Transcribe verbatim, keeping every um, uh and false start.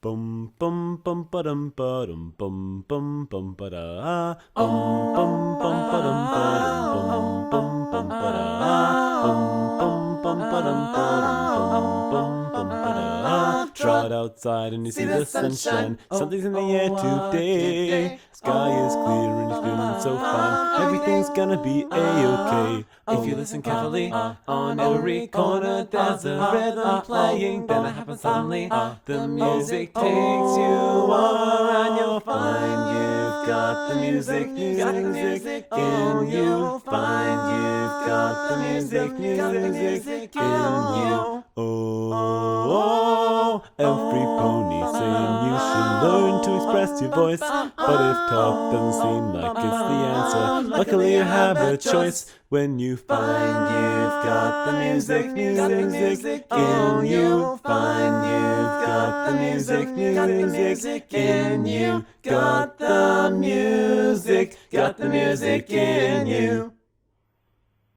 Bum bum bum ba-dum ba-dum bum bum bum ba-da bum bum bum ba-dum ba-dum bum bum bum ba-da bum bum bum ba-dum ba-dum bum bum bum ba-da. Trot outside and you see the sunshine. Something's in the air today. Sky is clear and it's feeling so fine. Everything's gonna be a-okay. If you listen carefully, on every corner there's a rhythm playing. Then it happens suddenly, the music takes you on, and you'll find you've got the music, music in you. You'll find you've got the music, music in you. Oh, every pony saying you should learn to express your voice. But if talk doesn't seem like it's the answer, luckily you have a choice. When you find you've got the music, music in you. Find you've got the music, music in you. Got the music, got the music in you.